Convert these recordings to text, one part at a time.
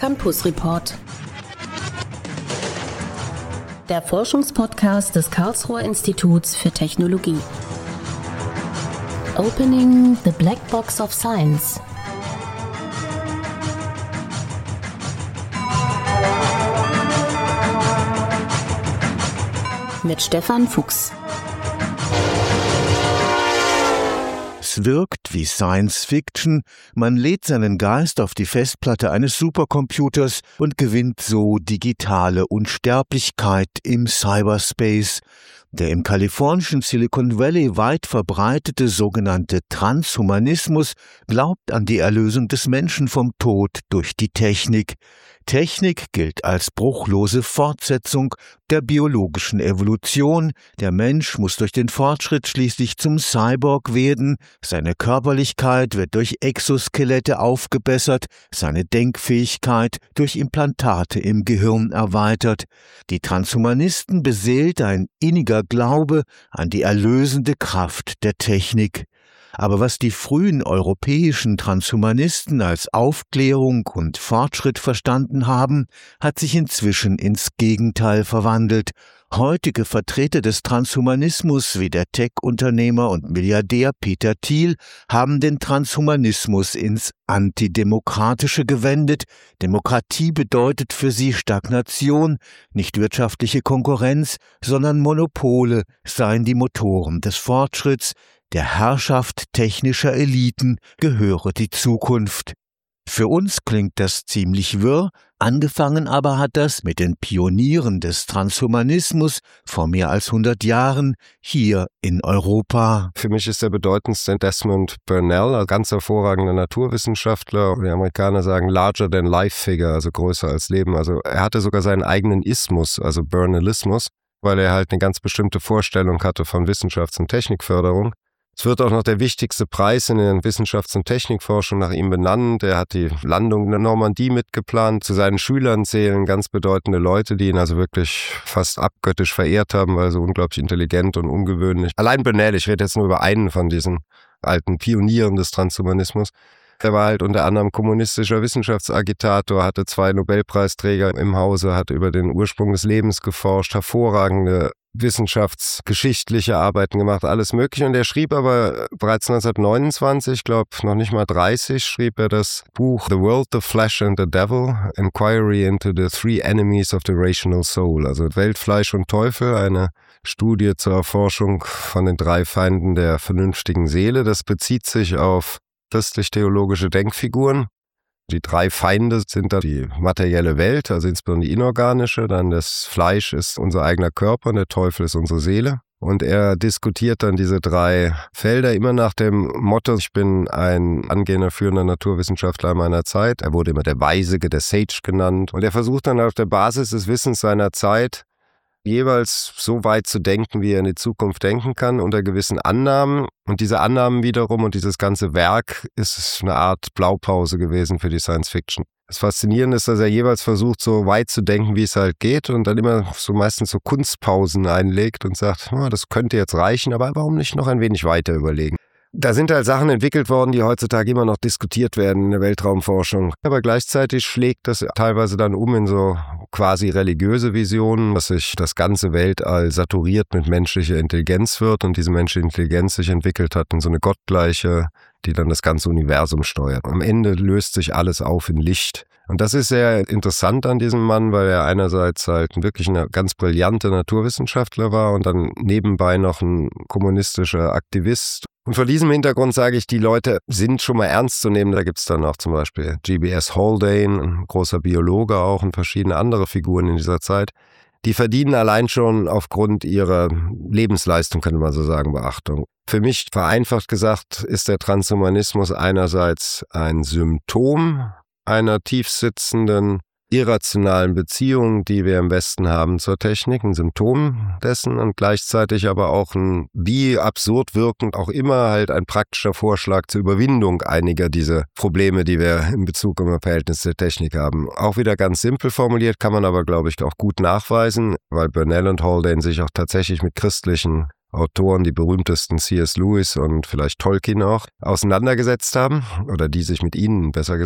Campus Report. Der Forschungspodcast des Karlsruher Instituts für Technologie. Opening the Black Box of Science. Mit Stefan Fuchs. Es wirkt wie Science Fiction, man lädt seinen Geist auf die Festplatte eines Supercomputers und gewinnt so digitale Unsterblichkeit im Cyberspace. Der im kalifornischen Silicon Valley weit verbreitete sogenannte Transhumanismus glaubt an die Erlösung des Menschen vom Tod durch die Technik. Technik gilt als bruchlose Fortsetzung der biologischen Evolution. Der Mensch muss durch den Fortschritt schließlich zum Cyborg werden. Seine Körperlichkeit wird durch Exoskelette aufgebessert, seine Denkfähigkeit durch Implantate im Gehirn erweitert. Die Transhumanisten beseelt ein inniger Glaube an die erlösende Kraft der Technik. Aber was die frühen europäischen Transhumanisten als Aufklärung und Fortschritt verstanden haben, hat sich inzwischen ins Gegenteil verwandelt. Heutige Vertreter des Transhumanismus wie der Tech-Unternehmer und Milliardär Peter Thiel haben den Transhumanismus ins Antidemokratische gewendet. Demokratie bedeutet für sie Stagnation, nicht wirtschaftliche Konkurrenz, sondern Monopole seien die Motoren des Fortschritts. Der Herrschaft technischer Eliten gehöre die Zukunft. Für uns klingt das ziemlich wirr, angefangen aber hat das mit den Pionieren des Transhumanismus vor mehr als 100 Jahren hier in Europa. Für mich ist der bedeutendste Desmond Burnell, ein ganz hervorragender Naturwissenschaftler. Die Amerikaner sagen larger than life figure, also größer als Leben. Also er hatte sogar seinen eigenen Ismus, also Burnellismus, weil er halt eine ganz bestimmte Vorstellung hatte von Wissenschafts- und Technikförderung. Es wird auch noch der wichtigste Preis in der Wissenschafts- und Technikforschung nach ihm benannt. Er hat die Landung in der Normandie mitgeplant. Zu seinen Schülern zählen ganz bedeutende Leute, die ihn also wirklich fast abgöttisch verehrt haben, weil er so unglaublich intelligent und ungewöhnlich. Allein Burnell, ich rede jetzt nur über einen von diesen alten Pionieren des Transhumanismus. Er war halt unter anderem kommunistischer Wissenschaftsagitator, hatte 2 Nobelpreisträger im Hause, hat über den Ursprung des Lebens geforscht, hervorragende wissenschaftsgeschichtliche Arbeiten gemacht, alles mögliche. Und er schrieb aber bereits 1929, ich glaube noch nicht mal 30, schrieb er das Buch The World, the Flesh and the Devil, Inquiry into the Three Enemies of the Rational Soul, also Welt, Fleisch und Teufel, eine Studie zur Erforschung von den 3 Feinden der vernünftigen Seele. Das bezieht sich auf christlich-theologische Denkfiguren. Die 3 Feinde sind da die materielle Welt, also insbesondere die inorganische, dann das Fleisch ist unser eigener Körper und der Teufel ist unsere Seele. Und er diskutiert dann diese 3 Felder immer nach dem Motto, ich bin ein angehender, führender Naturwissenschaftler meiner Zeit. Er wurde immer der Weise, der Sage genannt. Und er versucht dann auf der Basis des Wissens seiner Zeit jeweils so weit zu denken, wie er in die Zukunft denken kann, unter gewissen Annahmen. Und diese Annahmen wiederum und dieses ganze Werk ist eine Art Blaupause gewesen für die Science Fiction. Das Faszinierende ist, dass er jeweils versucht, so weit zu denken, wie es halt geht und dann immer so meistens so Kunstpausen einlegt und sagt, das könnte jetzt reichen, aber warum nicht noch ein wenig weiter überlegen? Da sind halt Sachen entwickelt worden, die heutzutage immer noch diskutiert werden in der Weltraumforschung. Aber gleichzeitig schlägt das teilweise dann in so quasi religiöse Visionen, dass sich das ganze Weltall saturiert mit menschlicher Intelligenz wird und diese menschliche Intelligenz sich entwickelt hat in so eine gottgleiche, die dann das ganze Universum steuert. Am Ende löst sich alles auf in Licht. Und das ist sehr interessant an diesem Mann, weil er einerseits halt wirklich ein ganz brillanter Naturwissenschaftler war und dann nebenbei noch ein kommunistischer Aktivist. Und vor diesem Hintergrund sage ich, die Leute sind schon mal ernst zu nehmen. Da gibt es dann auch zum Beispiel G.B.S. Haldane, ein großer Biologe auch und verschiedene andere Figuren in dieser Zeit. Die verdienen allein schon aufgrund ihrer Lebensleistung, könnte man so sagen, Beachtung. Für mich, vereinfacht gesagt, ist der Transhumanismus einerseits ein Symptom einer tiefsitzenden, irrationalen Beziehung, die wir im Westen haben zur Technik, ein Symptom dessen und gleichzeitig aber auch ein, wie absurd wirkend auch immer, halt ein praktischer Vorschlag zur Überwindung einiger dieser Probleme, die wir in Bezug auf das Verhältnis der Technik haben. Auch wieder ganz simpel formuliert, kann man aber, glaube ich, auch gut nachweisen, weil Burnell und Haldane sich auch tatsächlich mit christlichen Autoren, die berühmtesten C.S. Lewis und vielleicht Tolkien auch, auseinandergesetzt haben, oder die sich mit ihnen, besser gesagt.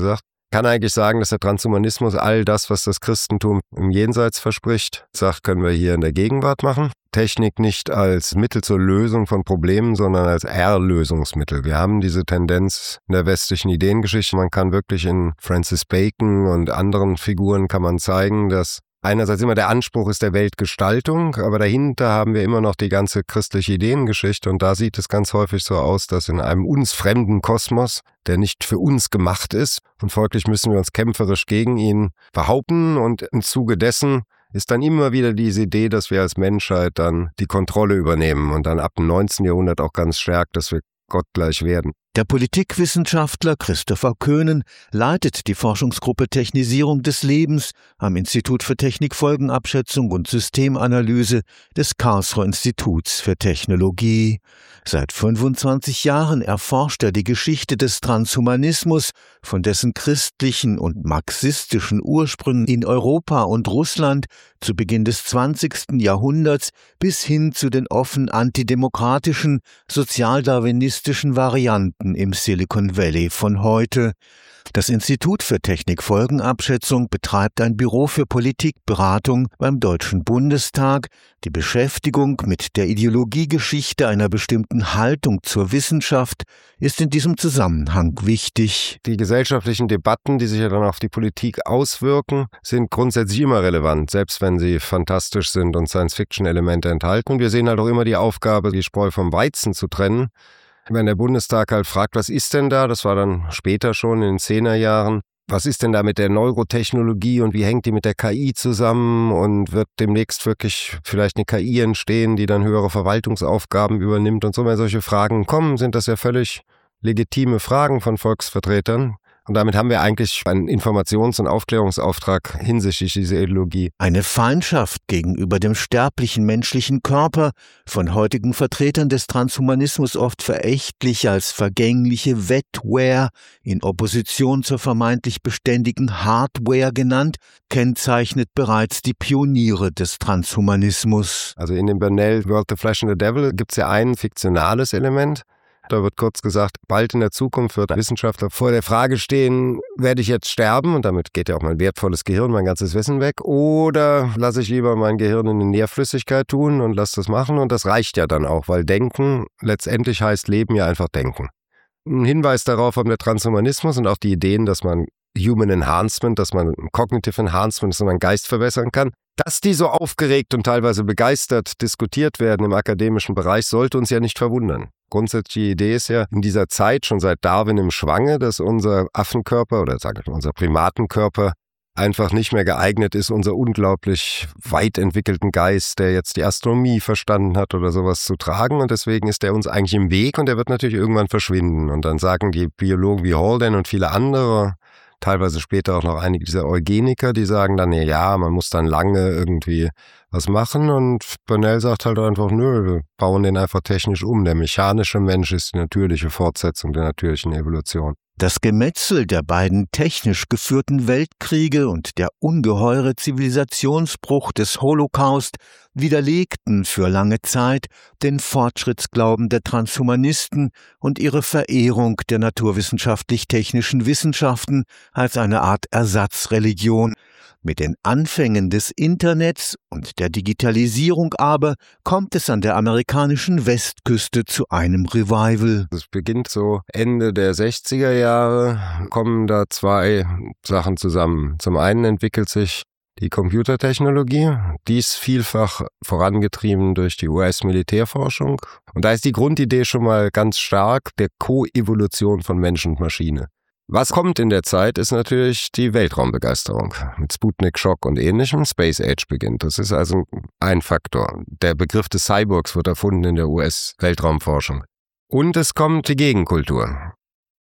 kann eigentlich sagen, dass der Transhumanismus all das, was das Christentum im Jenseits verspricht, sagt, können wir hier in der Gegenwart machen. Technik nicht als Mittel zur Lösung von Problemen, sondern als Erlösungsmittel. Wir haben diese Tendenz in der westlichen Ideengeschichte. Man kann wirklich in Francis Bacon und anderen Figuren kann man zeigen, dass einerseits immer der Anspruch ist der Weltgestaltung, aber dahinter haben wir immer noch die ganze christliche Ideengeschichte und da sieht es ganz häufig so aus, dass in einem uns fremden Kosmos, der nicht für uns gemacht ist und folglich müssen wir uns kämpferisch gegen ihn behaupten und im Zuge dessen ist dann immer wieder diese Idee, dass wir als Menschheit dann die Kontrolle übernehmen und dann ab dem 19. Jahrhundert auch ganz stark, dass wir gottgleich werden. Der Politikwissenschaftler Christopher Köhnen leitet die Forschungsgruppe Technisierung des Lebens am Institut für Technikfolgenabschätzung und Systemanalyse des Karlsruher Instituts für Technologie. Seit 25 Jahren erforscht er die Geschichte des Transhumanismus, von dessen christlichen und marxistischen Ursprüngen in Europa und Russland zu Beginn des 20. Jahrhunderts bis hin zu den offen antidemokratischen, sozialdarwinistischen Varianten im Silicon Valley von heute. Das Institut für Technikfolgenabschätzung betreibt ein Büro für Politikberatung beim Deutschen Bundestag. Die Beschäftigung mit der Ideologiegeschichte einer bestimmten Haltung zur Wissenschaft ist in diesem Zusammenhang wichtig. Die gesellschaftlichen Debatten, die sich ja dann auf die Politik auswirken, sind grundsätzlich immer relevant, selbst wenn sie fantastisch sind und Science-Fiction-Elemente enthalten. Wir sehen halt auch immer die Aufgabe, die Spreu vom Weizen zu trennen. Wenn der Bundestag halt fragt, was ist denn da, das war dann später schon in den 10er Jahren, was ist denn da mit der Neurotechnologie und wie hängt die mit der KI zusammen und wird demnächst wirklich vielleicht eine KI entstehen, die dann höhere Verwaltungsaufgaben übernimmt und so, wenn solche Fragen kommen, sind das ja völlig legitime Fragen von Volksvertretern. Und damit haben wir eigentlich einen Informations- und Aufklärungsauftrag hinsichtlich dieser Ideologie. Eine Feindschaft gegenüber dem sterblichen menschlichen Körper, von heutigen Vertretern des Transhumanismus oft verächtlich als vergängliche Wetware, in Opposition zur vermeintlich beständigen Hardware genannt, kennzeichnet bereits die Pioniere des Transhumanismus. Also in dem Burnell World, the Flesh and the Devil gibt es ja ein fiktionales Element. Da wird kurz gesagt, bald in der Zukunft wird ein Wissenschaftler vor der Frage stehen, werde ich jetzt sterben und damit geht ja auch mein wertvolles Gehirn, mein ganzes Wissen weg, oder lasse ich lieber mein Gehirn in eine Nährflüssigkeit tun und lasse das machen und das reicht ja dann auch, weil Denken letztendlich heißt Leben ja einfach Denken. Ein Hinweis darauf haben der Transhumanismus und auch die Ideen, dass man Human Enhancement, dass man Cognitive Enhancement, dass man den Geist verbessern kann. Dass die so aufgeregt und teilweise begeistert diskutiert werden im akademischen Bereich, sollte uns ja nicht verwundern. Grundsätzlich die Idee ist ja in dieser Zeit, schon seit Darwin im Schwange, dass unser Affenkörper oder sagen wir unser Primatenkörper einfach nicht mehr geeignet ist, unser unglaublich weit entwickelten Geist, der jetzt die Astronomie verstanden hat oder sowas zu tragen. Und deswegen ist der uns eigentlich im Weg und der wird natürlich irgendwann verschwinden. Und dann sagen die Biologen wie Haldane und viele andere, teilweise später auch noch einige dieser Eugeniker, die sagen dann, ja, man muss dann lange irgendwie was machen und Burnell sagt halt einfach, nö, wir bauen den einfach technisch um. Der mechanische Mensch ist die natürliche Fortsetzung der natürlichen Evolution. Das Gemetzel der beiden technisch geführten Weltkriege und der ungeheure Zivilisationsbruch des Holocaust widerlegten für lange Zeit den Fortschrittsglauben der Transhumanisten und ihre Verehrung der naturwissenschaftlich-technischen Wissenschaften als eine Art Ersatzreligion. Mit den Anfängen des Internets und der Digitalisierung aber kommt es an der amerikanischen Westküste zu einem Revival. Es beginnt so Ende der 60er Jahre, kommen da zwei Sachen zusammen. Zum einen entwickelt sich die Computertechnologie, dies vielfach vorangetrieben durch die US-Militärforschung. Und da ist die Grundidee schon mal ganz stark der Koevolution von Mensch und Maschine. Was kommt in der Zeit, ist natürlich die Weltraumbegeisterung. Mit Sputnik, Schock und Ähnlichem. Space Age beginnt. Das ist also ein Faktor. Der Begriff des Cyborgs wird erfunden in der US-Weltraumforschung. Und es kommt die Gegenkultur,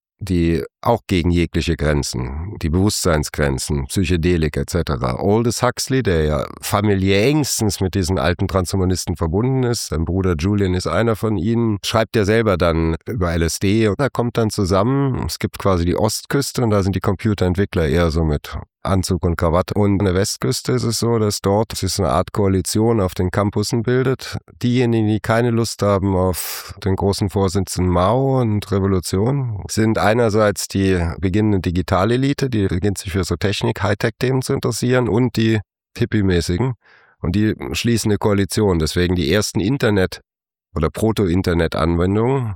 die auch gegen jegliche Grenzen, die Bewusstseinsgrenzen, Psychedelik etc. Aldous Huxley, der ja familiär engstens mit diesen alten Transhumanisten verbunden ist, sein Bruder Julian ist einer von ihnen, schreibt ja selber dann über LSD und da kommt dann zusammen, es gibt quasi die Ostküste und da sind die Computerentwickler eher so mit Anzug und Krawatte. Und an der Westküste ist es so, dass dort sich eine Art Koalition auf den Campussen bildet. Diejenigen, die keine Lust haben auf den großen Vorsitz in Mao und Revolution, sind einerseits ist die beginnende Digitalelite, die beginnt sich für so Technik, Hightech-Themen zu interessieren, und die Hippie-mäßigen. Und die schließen eine Koalition. Deswegen die ersten Internet- oder Proto-Internet-Anwendungen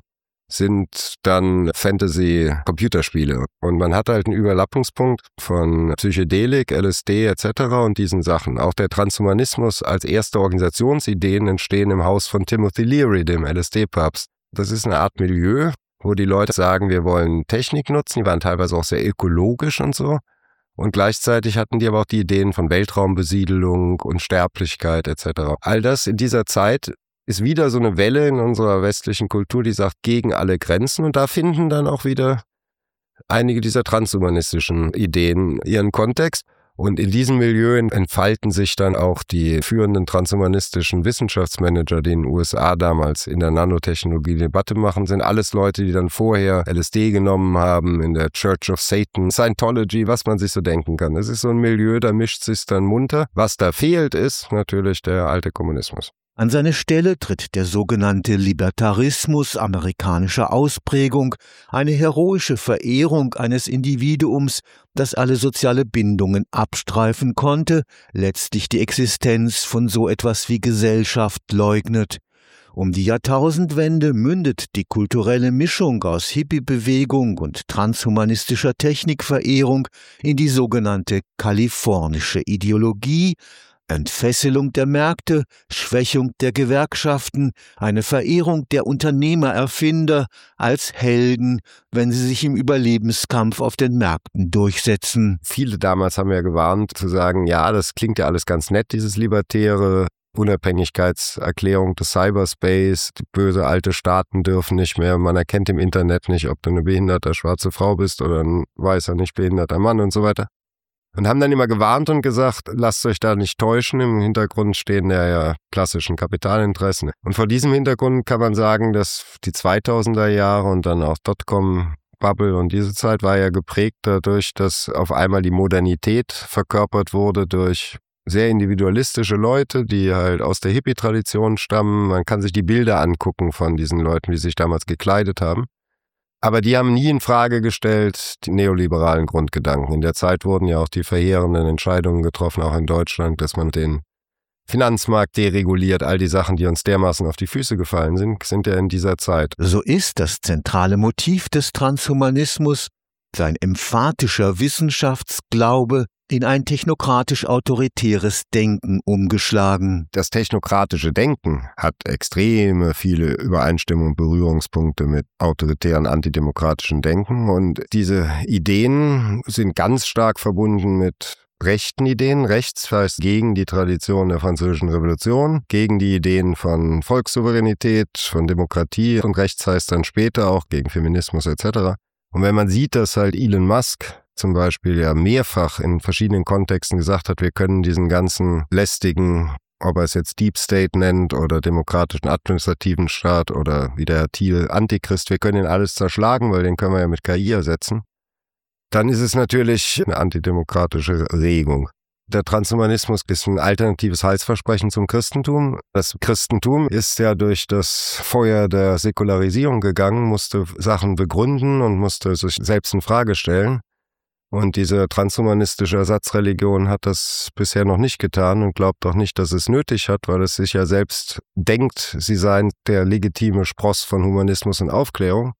sind dann Fantasy-Computerspiele. Und man hat halt einen Überlappungspunkt von Psychedelik, LSD etc. und diesen Sachen. Auch der Transhumanismus als erste Organisationsideen entstehen im Haus von Timothy Leary, dem LSD-Papst. Das ist eine Art Milieu, wo die Leute sagen, wir wollen Technik nutzen. Die waren teilweise auch sehr ökologisch und so. Und gleichzeitig hatten die aber auch die Ideen von Weltraumbesiedelung, Unsterblichkeit etc. All das in dieser Zeit ist wieder so eine Welle in unserer westlichen Kultur, die sagt, gegen alle Grenzen. Und da finden dann auch wieder einige dieser transhumanistischen Ideen ihren Kontext. Und in diesen Milieuen entfalten sich dann auch die führenden transhumanistischen Wissenschaftsmanager, die in den USA damals in der Nanotechnologie Debatte machen, sind alles Leute, die dann vorher LSD genommen haben, in der Church of Satan, Scientology, was man sich so denken kann. Es ist so ein Milieu, da mischt sich's dann munter. Was da fehlt, ist natürlich der alte Kommunismus. An seine Stelle tritt der sogenannte Libertarismus amerikanischer Ausprägung, eine heroische Verehrung eines Individuums, das alle soziale Bindungen abstreifen konnte, letztlich die Existenz von so etwas wie Gesellschaft leugnet. Um die Jahrtausendwende mündet die kulturelle Mischung aus Hippie-Bewegung und transhumanistischer Technikverehrung in die sogenannte kalifornische Ideologie, Entfesselung der Märkte, Schwächung der Gewerkschaften, eine Verehrung der Unternehmererfinder als Helden, wenn sie sich im Überlebenskampf auf den Märkten durchsetzen. Viele damals haben ja gewarnt, zu sagen, ja, das klingt ja alles ganz nett, dieses Libertäre, Unabhängigkeitserklärung des Cyberspace, die böse alte Staaten dürfen nicht mehr, man erkennt im Internet nicht, ob du eine behinderte schwarze Frau bist oder ein weißer, nicht behinderter Mann und so weiter. Und haben dann immer gewarnt und gesagt, lasst euch da nicht täuschen, im Hintergrund stehen ja klassischen Kapitalinteressen. Und vor diesem Hintergrund kann man sagen, dass die 2000er Jahre und dann auch Dotcom-Bubble und diese Zeit war ja geprägt dadurch, dass auf einmal die Modernität verkörpert wurde durch sehr individualistische Leute, die halt aus der Hippie-Tradition stammen. Man kann sich die Bilder angucken von diesen Leuten, wie sie sich damals gekleidet haben. Aber die haben nie in Frage gestellt die neoliberalen Grundgedanken. In der Zeit wurden ja auch die verheerenden Entscheidungen getroffen, auch in Deutschland, dass man den Finanzmarkt dereguliert. All die Sachen, die uns dermaßen auf die Füße gefallen sind ja in dieser Zeit. So ist das zentrale Motiv des Transhumanismus sein emphatischer Wissenschaftsglaube in ein technokratisch-autoritäres Denken umgeschlagen. Das technokratische Denken hat extreme viele Übereinstimmungen und Berührungspunkte mit autoritären, antidemokratischen Denken. Und diese Ideen sind ganz stark verbunden mit rechten Ideen. Rechts heißt gegen die Tradition der Französischen Revolution, gegen die Ideen von Volkssouveränität, von Demokratie. Und rechts heißt dann später auch gegen Feminismus etc. Und wenn man sieht, dass halt Elon Musk zum Beispiel ja mehrfach in verschiedenen Kontexten gesagt hat, wir können diesen ganzen lästigen, ob er es jetzt Deep State nennt oder demokratischen administrativen Staat oder wie der Herr Thiel Antichrist, wir können ihn alles zerschlagen, weil den können wir ja mit KI ersetzen, dann ist es natürlich eine antidemokratische Regung. Der Transhumanismus ist ein alternatives Heilsversprechen zum Christentum. Das Christentum ist ja durch das Feuer der Säkularisierung gegangen, musste Sachen begründen und musste sich selbst in Frage stellen. Und diese transhumanistische Ersatzreligion hat das bisher noch nicht getan und glaubt auch nicht, dass es nötig hat, weil es sich ja selbst denkt, sie seien der legitime Spross von Humanismus und Aufklärung.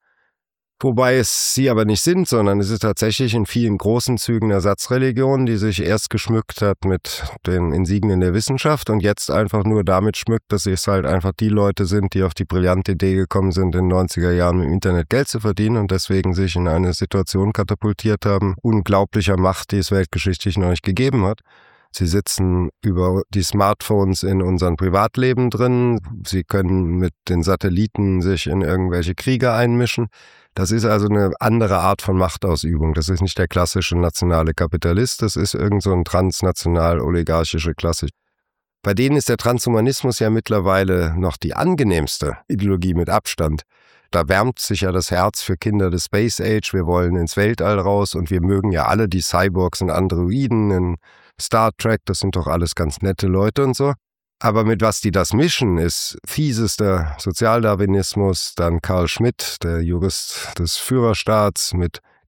Wobei es sie aber nicht sind, sondern es ist tatsächlich in vielen großen Zügen eine Ersatzreligion, die sich erst geschmückt hat mit den Insignien der Wissenschaft und jetzt einfach nur damit schmückt, dass es halt einfach die Leute sind, die auf die brillante Idee gekommen sind, in den 90er Jahren mit dem Internet Geld zu verdienen und deswegen sich in eine Situation katapultiert haben, unglaublicher Macht, die es weltgeschichtlich noch nicht gegeben hat. Sie sitzen über die Smartphones in unserem Privatleben drin. Sie können mit den Satelliten sich in irgendwelche Kriege einmischen. Das ist also eine andere Art von Machtausübung. Das ist nicht der klassische nationale Kapitalist, das ist irgend so ein transnational-oligarchische Klasse. Bei denen ist der Transhumanismus ja mittlerweile noch die angenehmste Ideologie mit Abstand. Da wärmt sich ja das Herz für Kinder des Space Age. Wir wollen ins Weltall raus und wir mögen ja alle die Cyborgs und Androiden in Star Trek. Das sind doch alles ganz nette Leute und so. Aber mit was die das mischen, ist fiesester Sozialdarwinismus, dann Carl Schmitt, der Jurist des Führerstaats, mit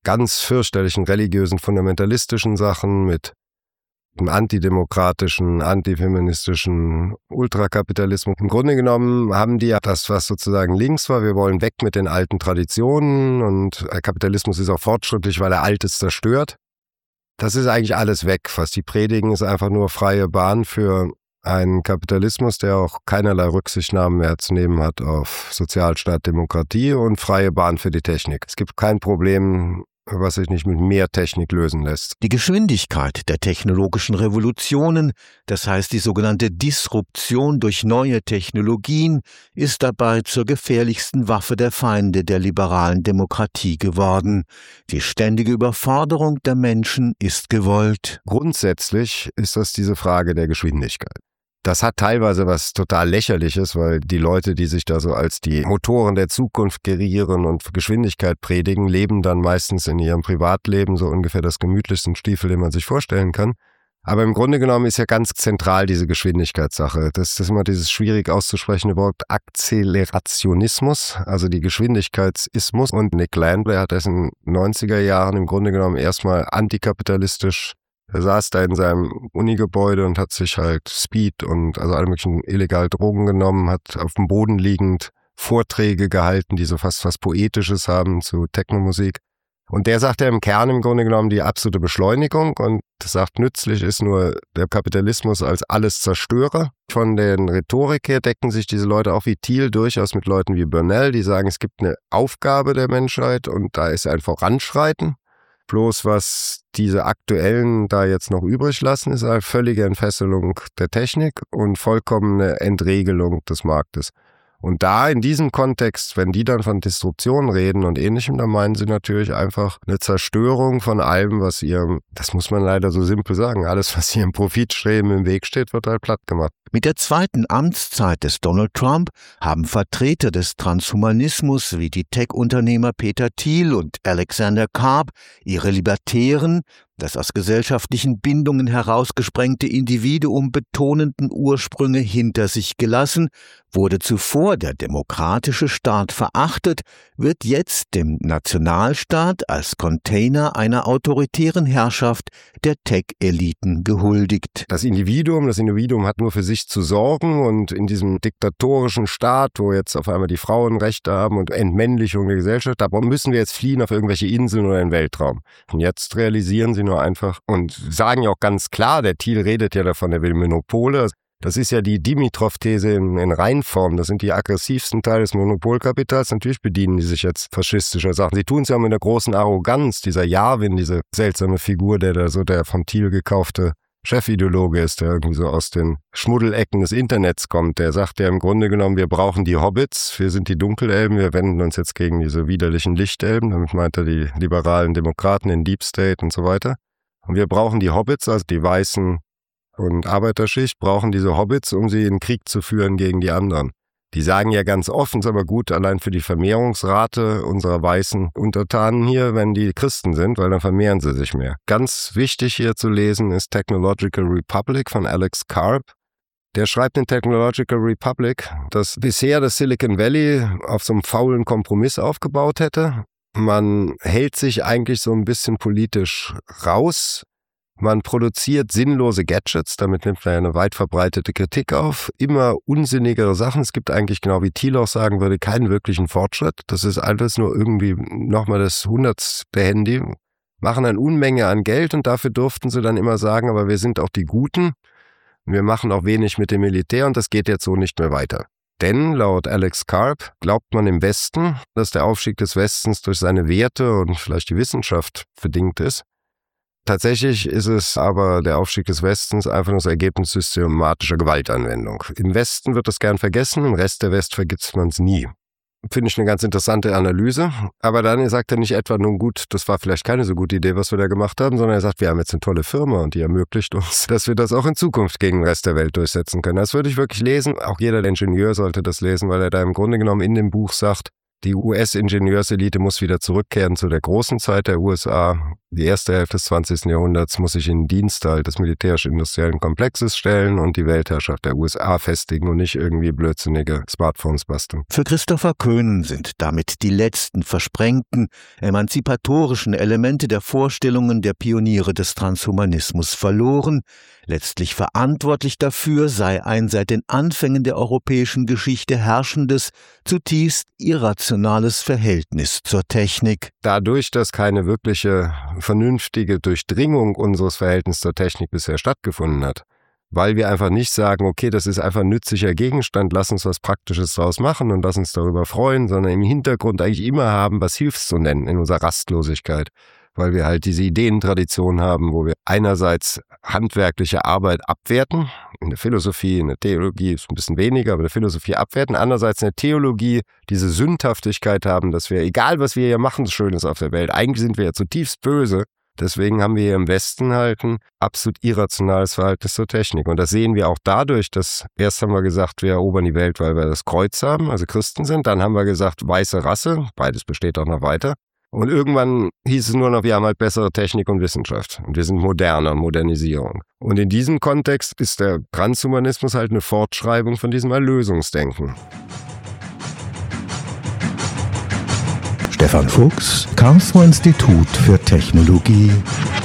ganz fürchterlichen religiösen, fundamentalistischen Sachen, mit einem antidemokratischen, antifeministischen Ultrakapitalismus. Im Grunde genommen haben die ja das, was sozusagen links war. Wir wollen weg mit den alten Traditionen und Kapitalismus ist auch fortschrittlich, weil er Altes zerstört. Das ist eigentlich alles weg. Was die predigen, ist einfach nur freie Bahn für einen Kapitalismus, der auch keinerlei Rücksichtnahmen mehr zu nehmen hat auf Sozialstaat, Demokratie und freie Bahn für die Technik. Es gibt kein Problem, was sich nicht mit mehr Technik lösen lässt. Die Geschwindigkeit der technologischen Revolutionen, das heißt die sogenannte Disruption durch neue Technologien, ist dabei zur gefährlichsten Waffe der Feinde der liberalen Demokratie geworden. Die ständige Überforderung der Menschen ist gewollt. Grundsätzlich ist das diese Frage der Geschwindigkeit. Das hat teilweise was total Lächerliches, weil die Leute, die sich da so als die Motoren der Zukunft gerieren und Geschwindigkeit predigen, leben dann meistens in ihrem Privatleben so ungefähr das gemütlichsten Stiefel, den man sich vorstellen kann. Aber im Grunde genommen ist ja ganz zentral diese Geschwindigkeitssache. Das ist immer dieses schwierig auszusprechende Wort Akzelerationismus, also die Geschwindigkeitsismus. Und Nick Land, der hat das in den 90er Jahren im Grunde genommen erstmal antikapitalistisch. Er saß da in seinem Unigebäude und hat sich halt Speed und also alle möglichen illegal Drogen genommen, hat auf dem Boden liegend Vorträge gehalten, die so fast was Poetisches haben zu Technomusik. Und der sagt ja im Kern im Grunde genommen die absolute Beschleunigung und sagt, nützlich ist nur der Kapitalismus als alles Zerstörer. Von der Rhetorik her decken sich diese Leute auch wie Thiel durchaus mit Leuten wie Burnell, die sagen, es gibt eine Aufgabe der Menschheit und da ist ein Voranschreiten. Bloß was diese Aktuellen da jetzt noch übrig lassen, ist eine völlige Entfesselung der Technik und vollkommene Entregelung des Marktes. Und da in diesem Kontext, wenn die dann von Disruption reden und Ähnlichem, dann meinen sie natürlich einfach eine Zerstörung von allem, was ihrem, das muss man leider so simpel sagen, alles, was ihrem Profitstreben im Weg steht, wird halt platt gemacht. Mit der zweiten Amtszeit des Donald Trump haben Vertreter des Transhumanismus wie die Tech-Unternehmer Peter Thiel und Alexander Karp ihre libertären, das aus gesellschaftlichen Bindungen herausgesprengte Individuum betonenden Ursprünge hinter sich gelassen. Wurde zuvor der demokratische Staat verachtet, wird jetzt dem Nationalstaat als Container einer autoritären Herrschaft der Tech-Eliten gehuldigt. Das Individuum hat nur für sich zu sorgen und in diesem diktatorischen Staat, wo jetzt auf einmal die Frauen Rechte haben und Entmännlichung der Gesellschaft, da müssen wir jetzt fliehen auf irgendwelche Inseln oder in den Weltraum. Und jetzt realisieren sie nur einfach und sagen ja auch ganz klar, der Thiel redet ja davon, er will Monopole. Das ist ja die Dimitrov-These in Reinform. Das sind die aggressivsten Teile des Monopolkapitals. Natürlich bedienen die sich jetzt faschistischer Sachen. Sie tun es ja mit einer großen Arroganz. Dieser Jarwin, diese seltsame Figur, der da so der vom Thiel gekaufte Chefideologe ist, der irgendwie so aus den Schmuddelecken des Internets kommt. Der sagt ja im Grunde genommen, wir brauchen die Hobbits, wir sind die Dunkelelben, wir wenden uns jetzt gegen diese widerlichen Lichtelben. Damit meint er die liberalen Demokraten in Deep State und so weiter. Und wir brauchen die Hobbits, also die Weißen und Arbeiterschicht, brauchen diese Hobbits, um sie in Krieg zu führen gegen die anderen. Die sagen ja ganz offen, ist aber gut, allein für die Vermehrungsrate unserer weißen Untertanen hier, wenn die Christen sind, weil dann vermehren sie sich mehr. Ganz wichtig hier zu lesen ist Technological Republic von Alex Karp. Der schreibt in Technological Republic, dass bisher das Silicon Valley auf so einem faulen Kompromiss aufgebaut hätte. Man hält sich eigentlich so ein bisschen politisch raus. Man produziert sinnlose Gadgets, damit nimmt man eine weit verbreitete Kritik auf, immer unsinnigere Sachen. Es gibt eigentlich, genau wie Thiel auch sagen würde, keinen wirklichen Fortschritt. Das ist alles nur irgendwie nochmal das 100. Handy, machen eine Unmenge an Geld und dafür durften sie dann immer sagen, aber wir sind auch die Guten, wir machen auch wenig mit dem Militär und das geht jetzt so nicht mehr weiter. Denn laut Alex Karp glaubt man im Westen, dass der Aufstieg des Westens durch seine Werte und vielleicht die Wissenschaft bedingt ist. Tatsächlich ist es aber der Aufstieg des Westens einfach nur das Ergebnis systematischer Gewaltanwendung. Im Westen wird das gern vergessen, im Rest der Welt vergisst man es nie. Finde ich eine ganz interessante Analyse. Aber dann sagt er nicht etwa, nun gut, das war vielleicht keine so gute Idee, was wir da gemacht haben, sondern er sagt, wir haben jetzt eine tolle Firma und die ermöglicht uns, dass wir das auch in Zukunft gegen den Rest der Welt durchsetzen können. Das würde ich wirklich lesen. Auch jeder Ingenieur sollte das lesen, weil er da im Grunde genommen in dem Buch sagt, die US-Ingenieurselite muss wieder zurückkehren zu der großen Zeit der USA. Die erste Hälfte des 20. Jahrhunderts muss sich in den Dienst halt des militärisch-industriellen Komplexes stellen und die Weltherrschaft der USA festigen und nicht irgendwie blödsinnige Smartphones basteln. Für Christopher Köhnen sind damit die letzten versprengten, emanzipatorischen Elemente der Vorstellungen der Pioniere des Transhumanismus verloren. Letztlich verantwortlich dafür sei ein seit den Anfängen der europäischen Geschichte herrschendes, zutiefst irrationales Verhältnis zur Technik. Dadurch, dass keine wirkliche vernünftige Durchdringung unseres Verhältnisses zur Technik bisher stattgefunden hat, weil wir einfach nicht sagen, okay, das ist einfach ein nützlicher Gegenstand, lass uns was Praktisches draus machen und lass uns darüber freuen, sondern im Hintergrund eigentlich immer haben, was hilft zu nennen in unserer Rastlosigkeit. Weil wir halt diese Ideentradition haben, wo wir einerseits handwerkliche Arbeit abwerten, in der Philosophie, in der Theologie ist ein bisschen weniger, aber in der Philosophie abwerten, andererseits in der Theologie diese Sündhaftigkeit haben, dass wir, egal was wir hier machen, Schönes auf der Welt, eigentlich sind wir ja zutiefst böse. Deswegen haben wir hier im Westen halt ein absolut irrationales Verhältnis zur Technik. Und das sehen wir auch dadurch, dass erst haben wir gesagt, wir erobern die Welt, weil wir das Kreuz haben, also Christen sind. Dann haben wir gesagt, weiße Rasse, beides besteht auch noch weiter. Und irgendwann hieß es nur noch, wir haben halt bessere Technik und Wissenschaft. Und wir sind moderner, Modernisierung. Und in diesem Kontext ist der Transhumanismus halt eine Fortschreibung von diesem Erlösungsdenken. Stefan Fuchs, Karlsruher Institut für Technologie.